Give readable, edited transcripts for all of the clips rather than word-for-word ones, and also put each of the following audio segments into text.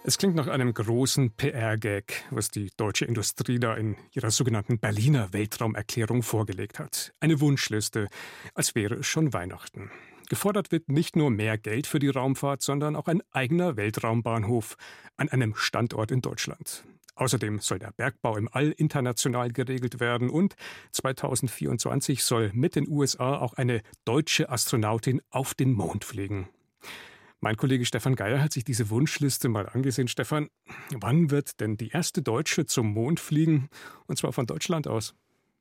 Es klingt nach einem großen PR-Gag, was die deutsche Industrie da in ihrer sogenannten Berliner Weltraumerklärung vorgelegt hat. Eine Wunschliste, als wäre es schon Weihnachten. Gefordert wird nicht nur mehr Geld für die Raumfahrt, sondern auch ein eigener Weltraumbahnhof an einem Standort in Deutschland. Außerdem soll der Bergbau im All international geregelt werden und 2024 soll mit den USA auch eine deutsche Astronautin auf den Mond fliegen. Mein Kollege Stefan Geier hat sich diese Wunschliste mal angesehen. Stefan, wann wird denn die erste Deutsche zum Mond fliegen? Und zwar von Deutschland aus.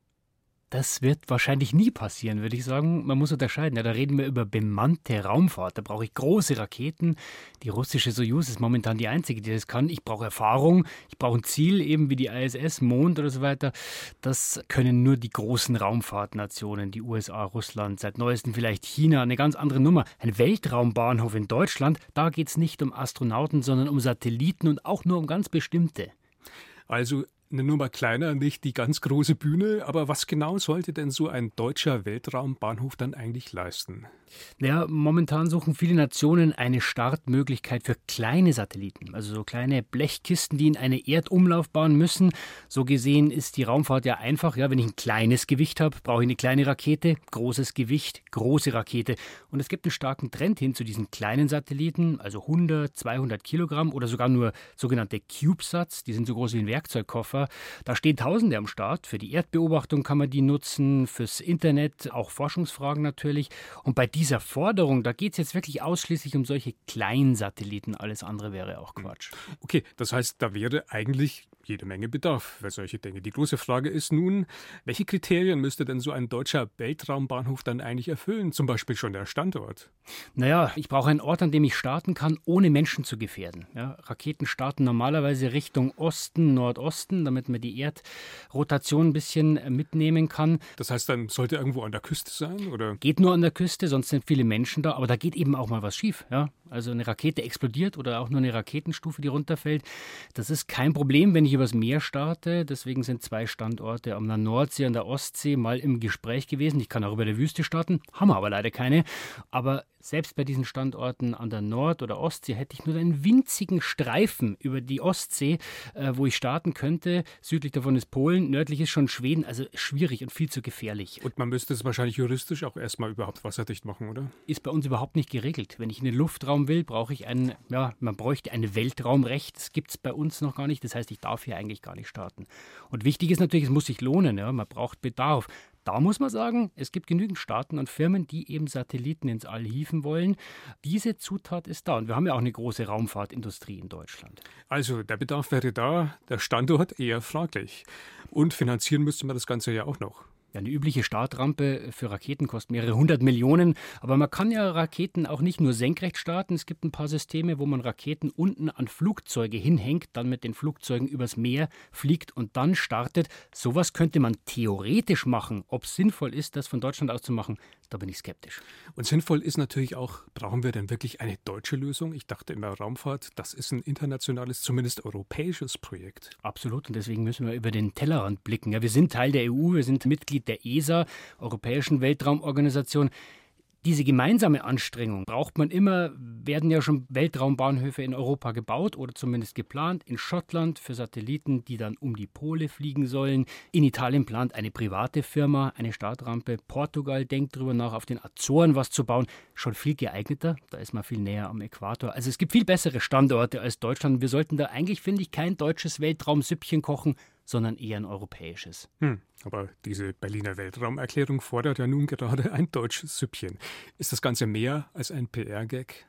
Das wird wahrscheinlich nie passieren, würde ich sagen. Man muss unterscheiden. Ja, da reden wir über bemannte Raumfahrt. Da brauche ich große Raketen. Die russische Sojus ist momentan die einzige, die das kann. Ich brauche Erfahrung. Ich brauche ein Ziel, eben wie die ISS, Mond oder so weiter. Das können nur die großen Raumfahrtnationen, die USA, Russland, seit neuestem vielleicht China. Eine ganz andere Nummer. Ein Weltraumbahnhof in Deutschland, da geht es nicht um Astronauten, sondern um Satelliten und auch nur um ganz bestimmte. Also eine Nummer kleiner, nicht die ganz große Bühne. Aber was genau sollte denn so ein deutscher Weltraumbahnhof dann eigentlich leisten? Naja, momentan suchen viele Nationen eine Startmöglichkeit für kleine Satelliten, also so kleine Blechkisten, die in eine Erdumlaufbahn müssen. So gesehen ist die Raumfahrt ja einfach. Ja, wenn ich ein kleines Gewicht habe, brauche ich eine kleine Rakete, großes Gewicht, große Rakete. Und es gibt einen starken Trend hin zu diesen kleinen Satelliten, also 100, 200 Kilogramm oder sogar nur sogenannte CubeSats, die sind so groß wie ein Werkzeugkoffer. Da stehen Tausende am Start. Für die Erdbeobachtung kann man die nutzen, fürs Internet, auch Forschungsfragen natürlich. Und bei dieser Forderung, da geht es jetzt wirklich ausschließlich um solche kleinen Satelliten. Alles andere wäre auch Quatsch. Okay, das heißt, da wäre eigentlich jede Menge Bedarf für solche Dinge. Die große Frage ist nun, welche Kriterien müsste denn so ein deutscher Weltraumbahnhof dann eigentlich erfüllen? Zum Beispiel schon der Standort. Naja, ich brauche einen Ort, an dem ich starten kann, ohne Menschen zu gefährden. Ja, Raketen starten normalerweise Richtung Osten, Nordosten, damit man die Erdrotation ein bisschen mitnehmen kann. Das heißt, dann sollte irgendwo an der Küste sein, oder? Geht nur an der Küste, sonst sind viele Menschen da, aber da geht eben auch mal was schief. Ja? Also eine Rakete explodiert oder auch nur eine Raketenstufe, die runterfällt. Das ist kein Problem, wenn ich übers Meer starte. Deswegen sind 2 Standorte an der Nordsee und der Ostsee mal im Gespräch gewesen. Ich kann auch über der Wüste starten, haben wir aber leider keine. Aber selbst bei diesen Standorten an der Nord- oder Ostsee hätte ich nur einen winzigen Streifen über die Ostsee, wo ich starten könnte. Südlich davon ist Polen, nördlich ist schon Schweden. Also schwierig und viel zu gefährlich. Und man müsste es wahrscheinlich juristisch auch erstmal überhaupt wasserdicht machen, oder? Ist bei uns überhaupt nicht geregelt. Wenn ich in den Luftraum will, brauche ich man bräuchte ein Weltraumrecht. Das gibt es bei uns noch gar nicht. Das heißt, ich darf hier eigentlich gar nicht starten. Und wichtig ist natürlich, es muss sich lohnen. Ja? Man braucht Bedarf. Da muss man sagen, es gibt genügend Staaten und Firmen, die eben Satelliten ins All hieven wollen. Diese Zutat ist da. Und wir haben ja auch eine große Raumfahrtindustrie in Deutschland. Also der Bedarf wäre da, der Standort eher fraglich. Und finanzieren müsste man das Ganze ja auch noch. Ja, eine übliche Startrampe für Raketen kostet mehrere 100 Millionen. Aber man kann ja Raketen auch nicht nur senkrecht starten. Es gibt ein paar Systeme, wo man Raketen unten an Flugzeuge hinhängt, dann mit den Flugzeugen übers Meer fliegt und dann startet. Sowas könnte man theoretisch machen. Ob es sinnvoll ist, das von Deutschland aus zu machen, da bin ich skeptisch. Und sinnvoll ist natürlich auch, brauchen wir denn wirklich eine deutsche Lösung? Ich dachte immer, Raumfahrt, das ist ein internationales, zumindest europäisches Projekt. Absolut. Und deswegen müssen wir über den Tellerrand blicken. Ja, wir sind Teil der EU, wir sind Mitglied der ESA, Europäischen Weltraumorganisation. Diese gemeinsame Anstrengung braucht man immer, werden ja schon Weltraumbahnhöfe in Europa gebaut oder zumindest geplant. In Schottland für Satelliten, die dann um die Pole fliegen sollen. In Italien plant eine private Firma eine Startrampe. Portugal denkt darüber nach, auf den Azoren was zu bauen. Schon viel geeigneter, da ist man viel näher am Äquator. Also es gibt viel bessere Standorte als Deutschland. Wir sollten da eigentlich, finde ich, kein deutsches Weltraumsüppchen kochen, sondern eher ein europäisches. Aber diese Berliner Weltraumerklärung fordert ja nun gerade ein deutsches Süppchen. Ist das Ganze mehr als ein PR-Gag?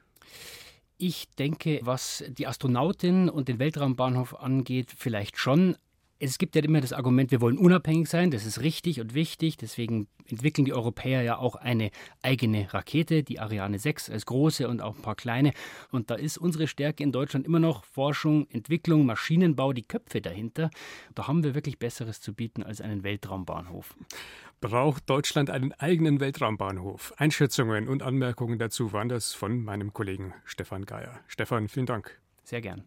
Ich denke, was die Astronautin und den Weltraumbahnhof angeht, vielleicht schon. Es gibt ja immer das Argument, wir wollen unabhängig sein, das ist richtig und wichtig, deswegen entwickeln die Europäer ja auch eine eigene Rakete, die Ariane 6 als große und auch ein paar kleine. Und da ist unsere Stärke in Deutschland immer noch Forschung, Entwicklung, Maschinenbau, die Köpfe dahinter. Da haben wir wirklich Besseres zu bieten als einen Weltraumbahnhof. Braucht Deutschland einen eigenen Weltraumbahnhof? Einschätzungen und Anmerkungen dazu waren das von meinem Kollegen Stefan Geier. Stefan, vielen Dank. Sehr gern.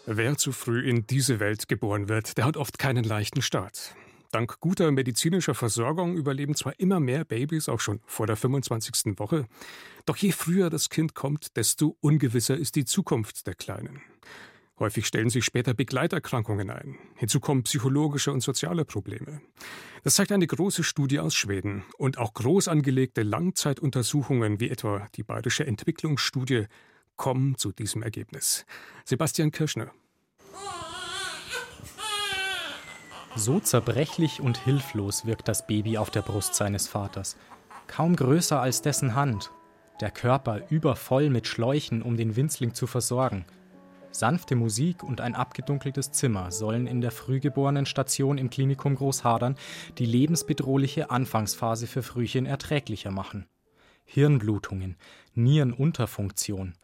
Wer zu früh in diese Welt geboren wird, der hat oft keinen leichten Start. Dank guter medizinischer Versorgung überleben zwar immer mehr Babys auch schon vor der 25. Woche, doch je früher das Kind kommt, desto ungewisser ist die Zukunft der Kleinen. Häufig stellen sich später Begleiterkrankungen ein. Hinzu kommen psychologische und soziale Probleme. Das zeigt eine große Studie aus Schweden. Und auch groß angelegte Langzeituntersuchungen wie etwa die Bayerische Entwicklungsstudie kommen zu diesem Ergebnis. Sebastian Kirschner. So zerbrechlich und hilflos wirkt das Baby auf der Brust seines Vaters. Kaum größer als dessen Hand. Der Körper übervoll mit Schläuchen, um den Winzling zu versorgen. Sanfte Musik und ein abgedunkeltes Zimmer sollen in der Frühgeborenen-Station im Klinikum Großhadern die lebensbedrohliche Anfangsphase für Frühchen erträglicher machen. Hirnblutungen, Nierenunterfunktion,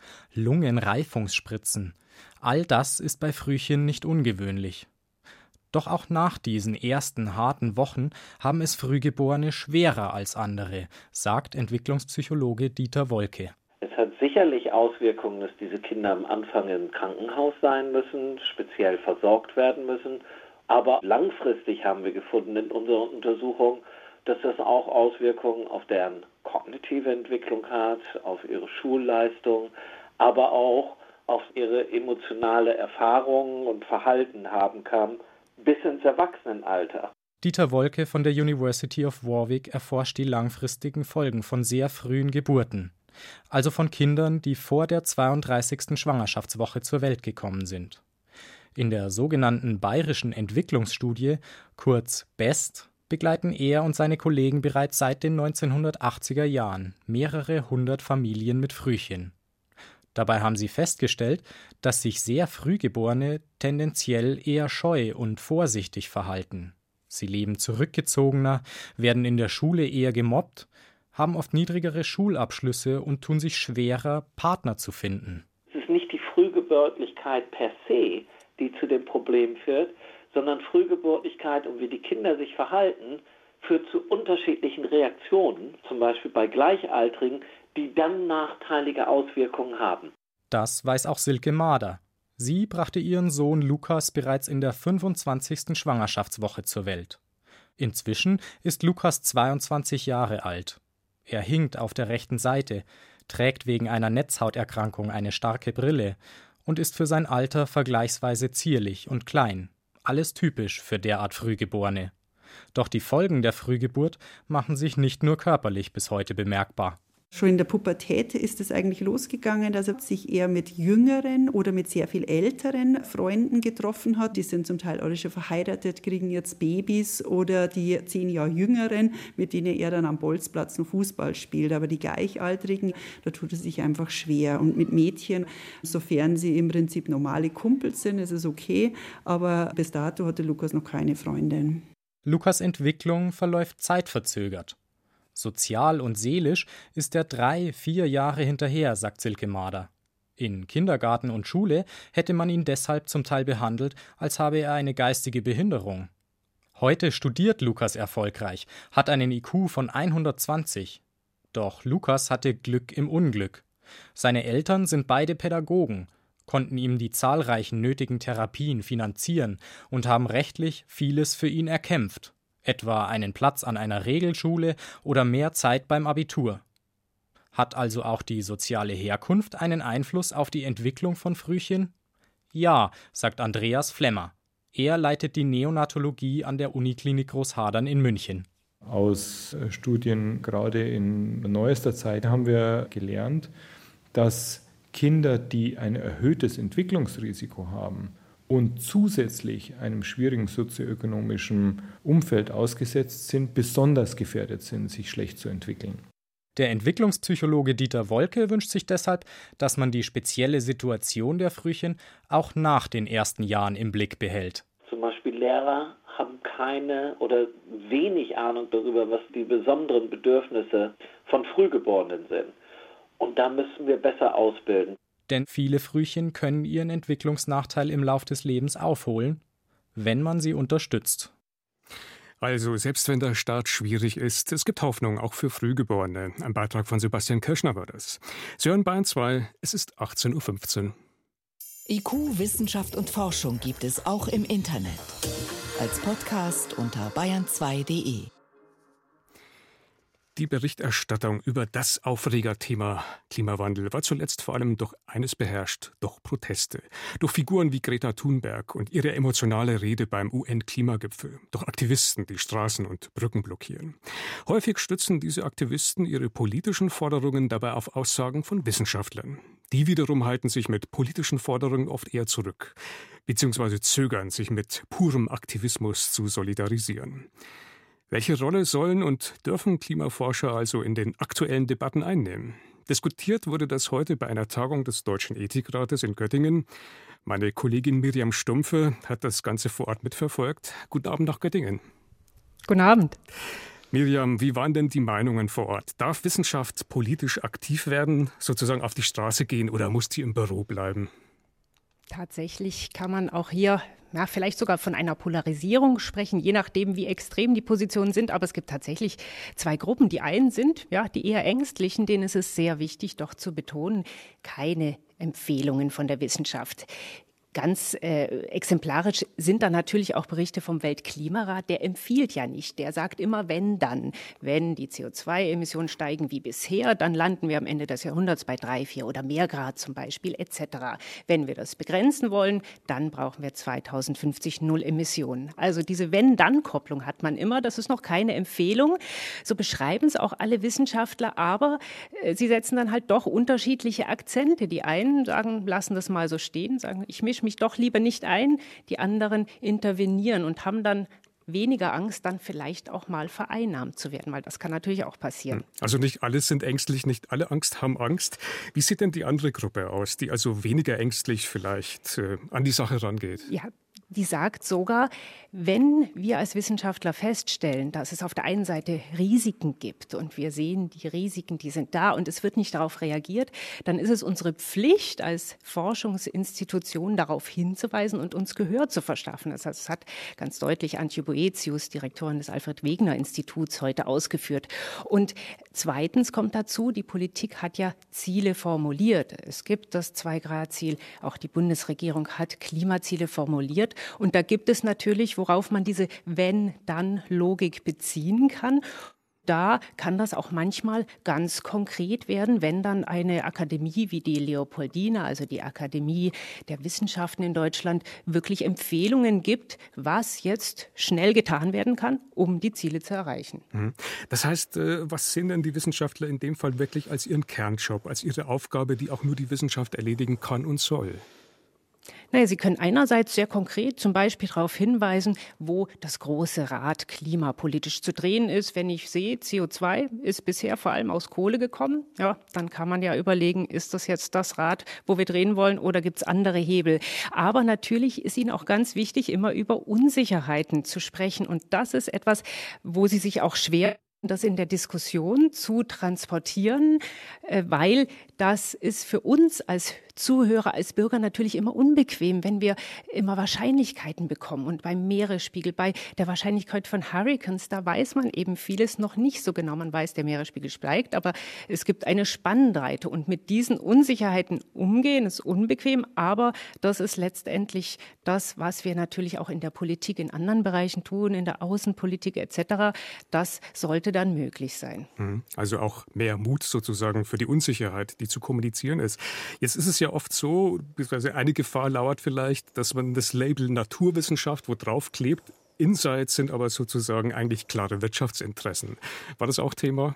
Lungenreifungsspritzen. All das ist bei Frühchen nicht ungewöhnlich. Doch auch nach diesen ersten harten Wochen haben es Frühgeborene schwerer als andere, sagt Entwicklungspsychologe Dieter Wolke. Es hat sicherlich Auswirkungen, dass diese Kinder am Anfang im Krankenhaus sein müssen, speziell versorgt werden müssen. Aber langfristig haben wir gefunden in unserer Untersuchung, dass das auch Auswirkungen auf deren kognitive Entwicklung hat, auf ihre Schulleistung, aber auch auf ihre emotionale Erfahrungen und Verhalten haben kann, bis ins Erwachsenenalter. Dieter Wolke von der University of Warwick erforscht die langfristigen Folgen von sehr frühen Geburten. Also von Kindern, die vor der 32. Schwangerschaftswoche zur Welt gekommen sind. In der sogenannten Bayerischen Entwicklungsstudie, kurz BEST, begleiten er und seine Kollegen bereits seit den 1980er Jahren mehrere hundert Familien mit Frühchen. Dabei haben sie festgestellt, dass sich sehr Frühgeborene tendenziell eher scheu und vorsichtig verhalten. Sie leben zurückgezogener, werden in der Schule eher gemobbt, haben oft niedrigere Schulabschlüsse und tun sich schwerer, Partner zu finden. Es ist nicht die Frühgeburtlichkeit per se, die zu dem Problem führt, sondern Frühgeburtlichkeit und wie die Kinder sich verhalten, führt zu unterschiedlichen Reaktionen, zum Beispiel bei Gleichaltrigen, die dann nachteilige Auswirkungen haben. Das weiß auch Silke Mader. Sie brachte ihren Sohn Lukas bereits in der 25. Schwangerschaftswoche zur Welt. Inzwischen ist Lukas 22 Jahre alt. Er hinkt auf der rechten Seite, trägt wegen einer Netzhauterkrankung eine starke Brille und ist für sein Alter vergleichsweise zierlich und klein. Alles typisch für derart Frühgeborene. Doch die Folgen der Frühgeburt machen sich nicht nur körperlich bis heute bemerkbar. Schon in der Pubertät ist es eigentlich losgegangen, dass er sich eher mit jüngeren oder mit sehr viel älteren Freunden getroffen hat. Die sind zum Teil alle schon verheiratet, kriegen jetzt Babys, oder die 10 Jahre jüngeren, mit denen er dann am Bolzplatz noch Fußball spielt. Aber die Gleichaltrigen, da tut es sich einfach schwer. Und mit Mädchen, sofern sie im Prinzip normale Kumpels sind, ist es okay. Aber bis dato hatte Lukas noch keine Freundin. Lukas' Entwicklung verläuft zeitverzögert. Sozial und seelisch ist er 3-4 Jahre hinterher, sagt Silke Mader. In Kindergarten und Schule hätte man ihn deshalb zum Teil behandelt, als habe er eine geistige Behinderung. Heute studiert Lukas erfolgreich, hat einen IQ von 120. Doch Lukas hatte Glück im Unglück. Seine Eltern sind beide Pädagogen, konnten ihm die zahlreichen nötigen Therapien finanzieren und haben rechtlich vieles für ihn erkämpft. Etwa einen Platz an einer Regelschule oder mehr Zeit beim Abitur. Hat also auch die soziale Herkunft einen Einfluss auf die Entwicklung von Frühchen? Ja, sagt Andreas Flemmer. Er leitet die Neonatologie an der Uniklinik Großhadern in München. Aus Studien gerade in neuester Zeit haben wir gelernt, dass Kinder, die ein erhöhtes Entwicklungsrisiko haben und zusätzlich einem schwierigen sozioökonomischen Umfeld ausgesetzt sind, besonders gefährdet sind, sich schlecht zu entwickeln. Der Entwicklungspsychologe Dieter Wolke wünscht sich deshalb, dass man die spezielle Situation der Frühchen auch nach den ersten Jahren im Blick behält. Zum Beispiel Lehrer haben keine oder wenig Ahnung darüber, was die besonderen Bedürfnisse von Frühgeborenen sind. Und da müssen wir besser ausbilden. Denn viele Frühchen können ihren Entwicklungsnachteil im Lauf des Lebens aufholen, wenn man sie unterstützt. Also, selbst wenn der Start schwierig ist, es gibt Hoffnung, auch für Frühgeborene. Ein Beitrag von Sebastian Kirschner war das. Sie hören Bayern 2, es ist 18.15 Uhr. IQ, Wissenschaft und Forschung gibt es auch im Internet. Als Podcast unter bayern2.de. Die Berichterstattung über das Aufregerthema Klimawandel war zuletzt vor allem durch eines beherrscht, durch Proteste. Durch Figuren wie Greta Thunberg und ihre emotionale Rede beim UN-Klimagipfel. Durch Aktivisten, die Straßen und Brücken blockieren. Häufig stützen diese Aktivisten ihre politischen Forderungen dabei auf Aussagen von Wissenschaftlern. Die wiederum halten sich mit politischen Forderungen oft eher zurück, beziehungsweise zögern, sich mit purem Aktivismus zu solidarisieren. Welche Rolle sollen und dürfen Klimaforscher also in den aktuellen Debatten einnehmen? Diskutiert wurde das heute bei einer Tagung des Deutschen Ethikrates in Göttingen. Meine Kollegin Miriam Stumpfe hat das Ganze vor Ort mitverfolgt. Guten Abend nach Göttingen. Guten Abend. Miriam, wie waren denn die Meinungen vor Ort? Darf Wissenschaft politisch aktiv werden, sozusagen auf die Straße gehen, oder muss die im Büro bleiben? Tatsächlich kann man auch hier vielleicht sogar von einer Polarisierung sprechen, je nachdem, wie extrem die Positionen sind. Aber es gibt tatsächlich zwei Gruppen. Die einen sind die eher Ängstlichen, denen ist es sehr wichtig, doch zu betonen, keine Empfehlungen von der Wissenschaft. Ganz exemplarisch sind da natürlich auch Berichte vom Weltklimarat. Der empfiehlt ja nicht. Der sagt immer, wenn dann. Wenn die CO2-Emissionen steigen wie bisher, dann landen wir am Ende des Jahrhunderts bei 3, 4 oder mehr Grad zum Beispiel etc. Wenn wir das begrenzen wollen, dann brauchen wir 2050 null Emissionen. Also diese Wenn-Dann-Kopplung hat man immer. Das ist noch keine Empfehlung. So beschreiben es auch alle Wissenschaftler. Aber sie setzen dann halt doch unterschiedliche Akzente. Die einen sagen, lassen das mal so stehen, sagen, ich mische mich doch lieber nicht ein. Die anderen intervenieren und haben dann weniger Angst, dann vielleicht auch mal vereinnahmt zu werden, weil das kann natürlich auch passieren. Also nicht alle sind ängstlich, nicht alle haben Angst. Wie sieht denn die andere Gruppe aus, die also weniger ängstlich vielleicht an die Sache rangeht? Ja, die sagt sogar, wenn wir als Wissenschaftler feststellen, dass es auf der einen Seite Risiken gibt und wir sehen, die Risiken, die sind da und es wird nicht darauf reagiert, dann ist es unsere Pflicht als Forschungsinstitution darauf hinzuweisen und uns Gehör zu verschaffen. Das hat ganz deutlich Antje Boetius, Direktorin des Alfred-Wegener-Instituts, heute ausgeführt. Und zweitens kommt dazu, die Politik hat ja Ziele formuliert. Es gibt das 2-Grad-Ziel, auch die Bundesregierung hat Klimaziele formuliert. Und da gibt es natürlich, worauf man diese Wenn-Dann-Logik beziehen kann. Da kann das auch manchmal ganz konkret werden, wenn dann eine Akademie wie die Leopoldina, also die Akademie der Wissenschaften in Deutschland, wirklich Empfehlungen gibt, was jetzt schnell getan werden kann, um die Ziele zu erreichen. Das heißt, was sehen denn die Wissenschaftler in dem Fall wirklich als ihren Kernjob, als ihre Aufgabe, die auch nur die Wissenschaft erledigen kann und soll? Naja, Sie können einerseits sehr konkret zum Beispiel darauf hinweisen, wo das große Rad klimapolitisch zu drehen ist. Wenn ich sehe, CO2 ist bisher vor allem aus Kohle gekommen, ja, dann kann man ja überlegen, ist das jetzt das Rad, wo wir drehen wollen, oder gibt es andere Hebel? Aber natürlich ist Ihnen auch ganz wichtig, immer über Unsicherheiten zu sprechen. Und das ist etwas, wo Sie sich auch schwer das in der Diskussion zu transportieren, weil das ist für uns als Zuhörer, als Bürger natürlich immer unbequem, wenn wir immer Wahrscheinlichkeiten bekommen. Und beim Meeresspiegel, bei der Wahrscheinlichkeit von Hurricanes, da weiß man eben vieles noch nicht so genau. Man weiß, der Meeresspiegel steigt, aber es gibt eine Spannbreite. Und mit diesen Unsicherheiten umgehen ist unbequem, aber das ist letztendlich das, was wir natürlich auch in der Politik in anderen Bereichen tun, in der Außenpolitik etc. Das sollte dann möglich sein. Also auch mehr Mut sozusagen für die Unsicherheit, die zu kommunizieren ist. Jetzt ist es ja oft so, beziehungsweise eine Gefahr lauert vielleicht, dass man das Label Naturwissenschaft wo drauf klebt. Insights sind aber sozusagen eigentlich klare Wirtschaftsinteressen. War das auch Thema?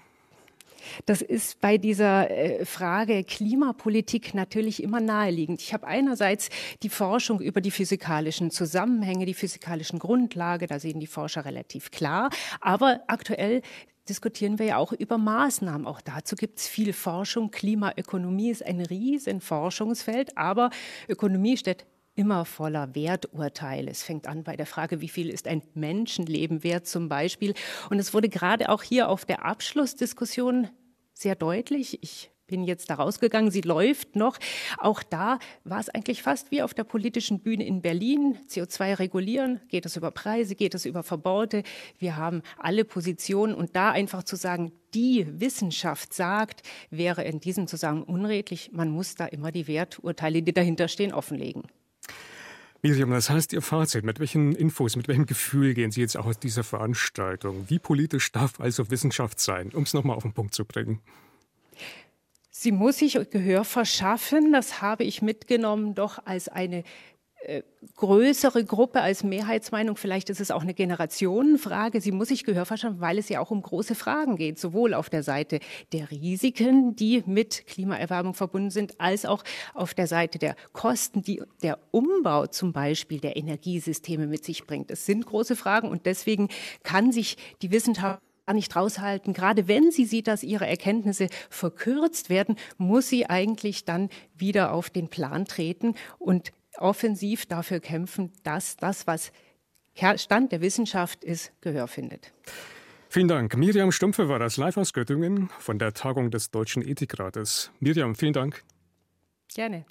Das ist bei dieser Frage Klimapolitik natürlich immer naheliegend. Ich habe einerseits die Forschung über die physikalischen Zusammenhänge, die physikalischen Grundlage, da sehen die Forscher relativ klar. Aber aktuell diskutieren wir ja auch über Maßnahmen. Auch dazu gibt es viel Forschung. Klimaökonomie ist ein riesen Forschungsfeld, aber Ökonomie steht immer voller Werturteile. Es fängt an bei der Frage, wie viel ist ein Menschenleben wert zum Beispiel. Und es wurde gerade auch hier auf der Abschlussdiskussion sehr deutlich. Ich bin jetzt da rausgegangen, sie läuft noch. Auch da war es eigentlich fast wie auf der politischen Bühne in Berlin. CO2 regulieren, geht es über Preise, geht es über Verbote. Wir haben alle Positionen und da einfach zu sagen, die Wissenschaft sagt, wäre in diesem Zusammenhang unredlich. Man muss da immer die Werturteile, die dahinter stehen, offenlegen. Miriam, das heißt Ihr Fazit. Mit welchen Infos, mit welchem Gefühl gehen Sie jetzt auch aus dieser Veranstaltung? Wie politisch darf also Wissenschaft sein, um es nochmal auf den Punkt zu bringen? Sie muss sich Gehör verschaffen, das habe ich mitgenommen, doch als eine größere Gruppe, als Mehrheitsmeinung. Vielleicht ist es auch eine Generationenfrage. Sie muss sich Gehör verschaffen, weil es ja auch um große Fragen geht, sowohl auf der Seite der Risiken, die mit Klimaerwärmung verbunden sind, als auch auf der Seite der Kosten, die der Umbau zum Beispiel der Energiesysteme mit sich bringt. Es sind große Fragen und deswegen kann sich die Wissenschaft nicht raushalten. Gerade wenn sie sieht, dass ihre Erkenntnisse verkürzt werden, muss sie eigentlich dann wieder auf den Plan treten und offensiv dafür kämpfen, dass das, was Stand der Wissenschaft ist, Gehör findet. Vielen Dank. Miriam Stumpfe war das live aus Göttingen von der Tagung des Deutschen Ethikrates. Miriam, vielen Dank. Gerne.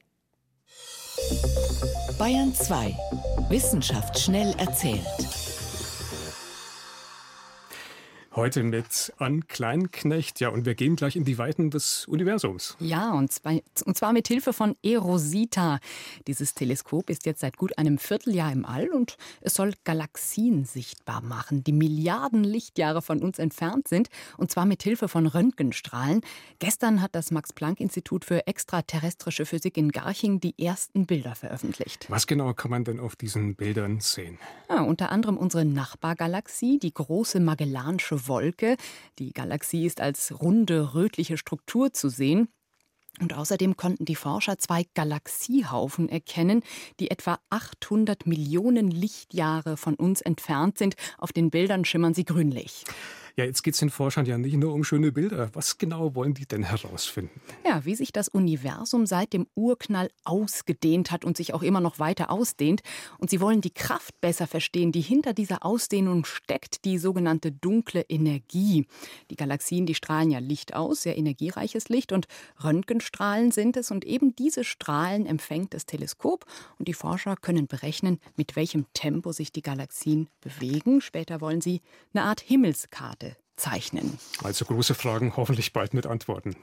Bayern 2. Wissenschaft schnell erzählt. Heute mit Ann Kleinknecht. Ja, und wir gehen gleich in die Weiten des Universums. Ja, und zwar mit Hilfe von eROSITA. Dieses Teleskop ist jetzt seit gut einem Vierteljahr im All und es soll Galaxien sichtbar machen, die Milliarden Lichtjahre von uns entfernt sind. Und zwar mit Hilfe von Röntgenstrahlen. Gestern hat das Max-Planck-Institut für extraterrestrische Physik in Garching die ersten Bilder veröffentlicht. Was genau kann man denn auf diesen Bildern sehen? Ja, unter anderem unsere Nachbargalaxie, die große Magellansche Wolke. Die Galaxie ist als runde, rötliche Struktur zu sehen. Und außerdem konnten die Forscher 2 Galaxiehaufen erkennen, die etwa 800 Millionen Lichtjahre von uns entfernt sind. Auf den Bildern schimmern sie grünlich. Ja, jetzt geht es den Forschern ja nicht nur um schöne Bilder. Was genau wollen die denn herausfinden? Ja, wie sich das Universum seit dem Urknall ausgedehnt hat und sich auch immer noch weiter ausdehnt. Und sie wollen die Kraft besser verstehen, die hinter dieser Ausdehnung steckt, die sogenannte dunkle Energie. Die Galaxien, die strahlen ja Licht aus, sehr energiereiches Licht, und Röntgenstrahlen sind es. Und eben diese Strahlen empfängt das Teleskop. Und die Forscher können berechnen, mit welchem Tempo sich die Galaxien bewegen. Später wollen sie eine Art Himmelskarte zeichnen. Also große Fragen, hoffentlich bald mit Antworten.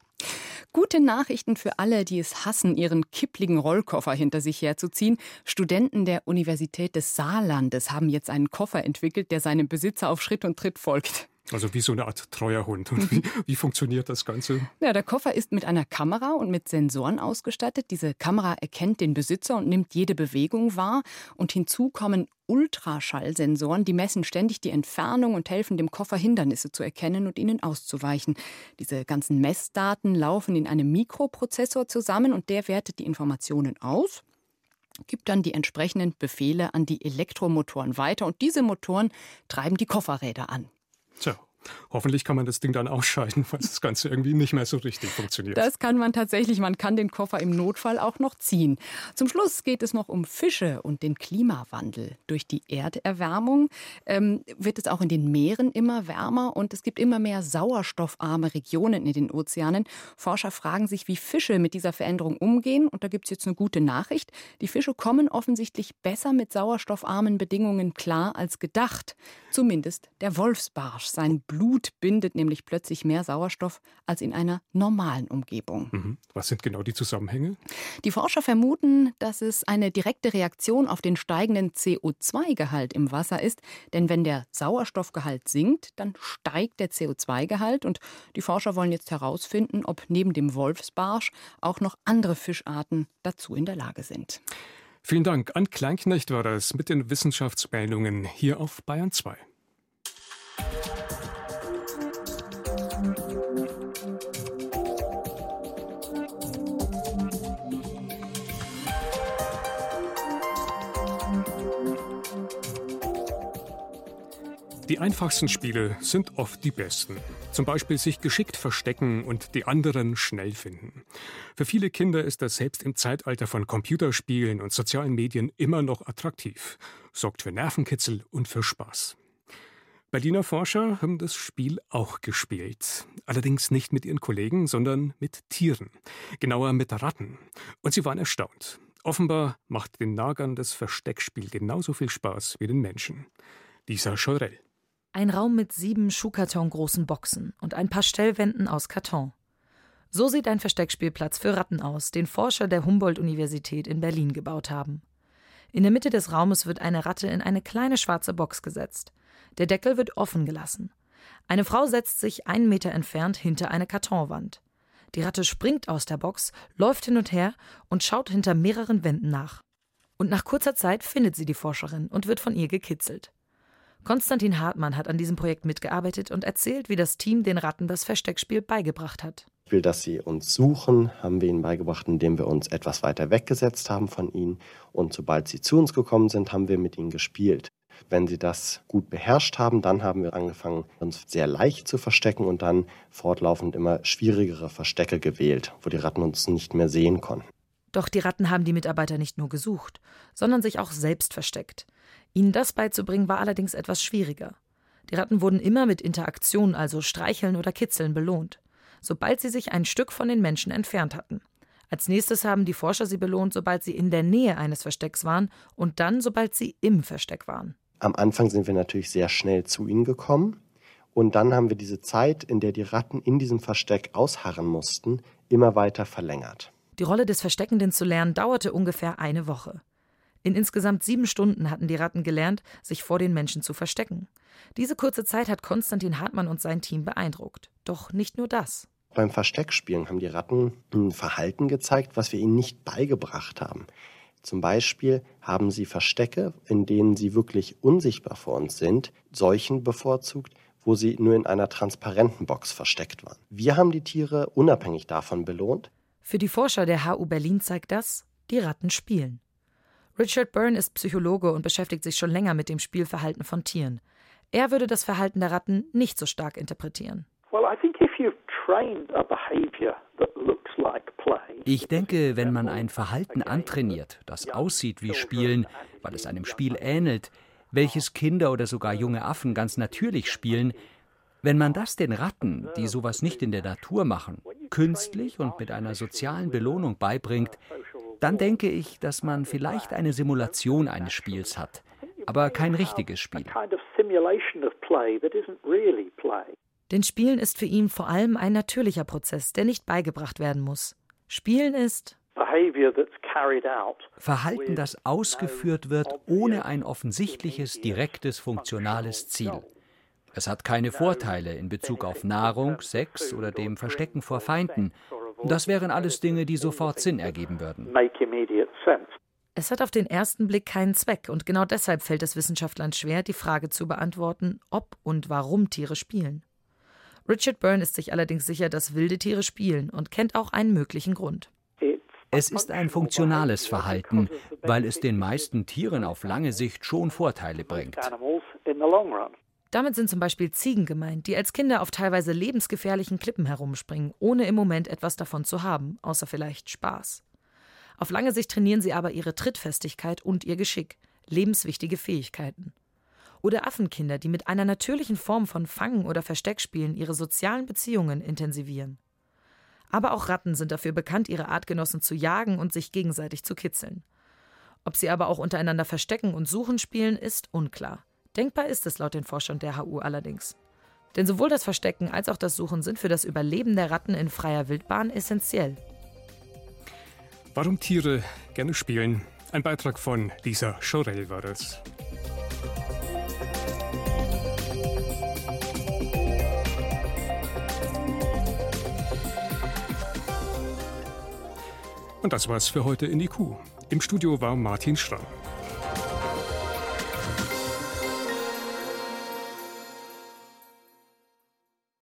Gute Nachrichten für alle, die es hassen, ihren kippligen Rollkoffer hinter sich herzuziehen. Studenten der Universität des Saarlandes haben jetzt einen Koffer entwickelt, der seinem Besitzer auf Schritt und Tritt folgt. Also wie so eine Art treuer Hund. Und wie funktioniert das Ganze? Ja, der Koffer ist mit einer Kamera und mit Sensoren ausgestattet. Diese Kamera erkennt den Besitzer und nimmt jede Bewegung wahr. Und hinzu kommen Ultraschallsensoren, die messen ständig die Entfernung und helfen dem Koffer, Hindernisse zu erkennen und ihnen auszuweichen. Diese ganzen Messdaten laufen in einem Mikroprozessor zusammen und der wertet die Informationen aus, gibt dann die entsprechenden Befehle an die Elektromotoren weiter und diese Motoren treiben die Kofferräder an. Tja, hoffentlich kann man das Ding dann ausschalten, falls das Ganze irgendwie nicht mehr so richtig funktioniert. Das kann man tatsächlich. Man kann den Koffer im Notfall auch noch ziehen. Zum Schluss geht es noch um Fische und den Klimawandel. Durch die Erderwärmung wird es auch in den Meeren immer wärmer und es gibt immer mehr sauerstoffarme Regionen in den Ozeanen. Forscher fragen sich, wie Fische mit dieser Veränderung umgehen. Und da gibt es jetzt eine gute Nachricht. Die Fische kommen offensichtlich besser mit sauerstoffarmen Bedingungen klar als gedacht. Zumindest der Wolfsbarsch. Sein Blut bindet nämlich plötzlich mehr Sauerstoff als in einer normalen Umgebung. Was sind genau die Zusammenhänge? Die Forscher vermuten, dass es eine direkte Reaktion auf den steigenden CO2-Gehalt im Wasser ist. Denn wenn der Sauerstoffgehalt sinkt, dann steigt der CO2-Gehalt. Und die Forscher wollen jetzt herausfinden, ob neben dem Wolfsbarsch auch noch andere Fischarten dazu in der Lage sind. Vielen Dank. Ann Kleinknecht war das mit den Wissenschaftsmeldungen hier auf Bayern 2. Die einfachsten Spiele sind oft die besten. Zum Beispiel sich geschickt verstecken und die anderen schnell finden. Für viele Kinder ist das selbst im Zeitalter von Computerspielen und sozialen Medien immer noch attraktiv. Sorgt für Nervenkitzel und für Spaß. Berliner Forscher haben das Spiel auch gespielt. Allerdings nicht mit ihren Kollegen, sondern mit Tieren. Genauer mit Ratten. Und sie waren erstaunt. Offenbar macht den Nagern das Versteckspiel genauso viel Spaß wie den Menschen. Lisa Scheurell. Ein Raum mit 7 schuhkartongroßen Boxen und ein paar Stellwänden aus Karton. So sieht ein Versteckspielplatz für Ratten aus, den Forscher der Humboldt-Universität in Berlin gebaut haben. In der Mitte des Raumes wird eine Ratte in eine kleine schwarze Box gesetzt. Der Deckel wird offen gelassen. Eine Frau setzt sich 1 Meter entfernt hinter eine Kartonwand. Die Ratte springt aus der Box, läuft hin und her und schaut hinter mehreren Wänden nach. Und nach kurzer Zeit findet sie die Forscherin und wird von ihr gekitzelt. Konstantin Hartmann hat an diesem Projekt mitgearbeitet und erzählt, wie das Team den Ratten das Versteckspiel beigebracht hat. Dass sie uns suchen, haben wir ihnen beigebracht, indem wir uns etwas weiter weggesetzt haben von ihnen. Und sobald sie zu uns gekommen sind, haben wir mit ihnen gespielt. Wenn sie das gut beherrscht haben, dann haben wir angefangen, uns sehr leicht zu verstecken und dann fortlaufend immer schwierigere Verstecke gewählt, wo die Ratten uns nicht mehr sehen konnten. Doch die Ratten haben die Mitarbeiter nicht nur gesucht, sondern sich auch selbst versteckt. Ihnen das beizubringen war allerdings etwas schwieriger. Die Ratten wurden immer mit Interaktion, also Streicheln oder Kitzeln, belohnt, sobald sie sich ein Stück von den Menschen entfernt hatten. Als nächstes haben die Forscher sie belohnt, sobald sie in der Nähe eines Verstecks waren und dann, sobald sie im Versteck waren. Am Anfang sind wir natürlich sehr schnell zu ihnen gekommen und dann haben wir diese Zeit, in der die Ratten in diesem Versteck ausharren mussten, immer weiter verlängert. Die Rolle des Versteckenden zu lernen dauerte ungefähr eine Woche. In insgesamt 7 Stunden hatten die Ratten gelernt, sich vor den Menschen zu verstecken. Diese kurze Zeit hat Konstantin Hartmann und sein Team beeindruckt. Doch nicht nur das. Beim Versteckspielen haben die Ratten ein Verhalten gezeigt, was wir ihnen nicht beigebracht haben. Zum Beispiel haben sie Verstecke, in denen sie wirklich unsichtbar vor uns sind, solchen bevorzugt, wo sie nur in einer transparenten Box versteckt waren. Wir haben die Tiere unabhängig davon belohnt. Für die Forscher der HU Berlin zeigt das, die Ratten spielen. Richard Byrne ist Psychologe und beschäftigt sich schon länger mit dem Spielverhalten von Tieren. Er würde das Verhalten der Ratten nicht so stark interpretieren. Ich denke, wenn man ein Verhalten antrainiert, das aussieht wie Spielen, weil es einem Spiel ähnelt, welches Kinder oder sogar junge Affen ganz natürlich spielen, wenn man das den Ratten, die sowas nicht in der Natur machen, künstlich und mit einer sozialen Belohnung beibringt, dann denke ich, dass man vielleicht eine Simulation eines Spiels hat, aber kein richtiges Spiel. Denn Spielen ist für ihn vor allem ein natürlicher Prozess, der nicht beigebracht werden muss. Spielen ist Verhalten, das ausgeführt wird, ohne ein offensichtliches, direktes, funktionales Ziel. Es hat keine Vorteile in Bezug auf Nahrung, Sex oder dem Verstecken vor Feinden. Das wären alles Dinge, die sofort Sinn ergeben würden. Es hat auf den ersten Blick keinen Zweck und genau deshalb fällt es Wissenschaftlern schwer, die Frage zu beantworten, ob und warum Tiere spielen. Richard Byrne ist sich allerdings sicher, dass wilde Tiere spielen und kennt auch einen möglichen Grund. Es ist ein funktionales Verhalten, weil es den meisten Tieren auf lange Sicht schon Vorteile bringt. Damit sind zum Beispiel Ziegen gemeint, die als Kinder auf teilweise lebensgefährlichen Klippen herumspringen, ohne im Moment etwas davon zu haben, außer vielleicht Spaß. Auf lange Sicht trainieren sie aber ihre Trittfestigkeit und ihr Geschick, lebenswichtige Fähigkeiten. Oder Affenkinder, die mit einer natürlichen Form von Fangen oder Versteckspielen ihre sozialen Beziehungen intensivieren. Aber auch Ratten sind dafür bekannt, ihre Artgenossen zu jagen und sich gegenseitig zu kitzeln. Ob sie aber auch untereinander Verstecken und Suchen spielen, ist unklar. Denkbar ist es laut den Forschern der HU allerdings. Denn sowohl das Verstecken als auch das Suchen sind für das Überleben der Ratten in freier Wildbahn essentiell. Warum Tiere gerne spielen? Ein Beitrag von Lisa Scheurell war das. Und das war's für heute in IQ. Im Studio war Martin Schramm.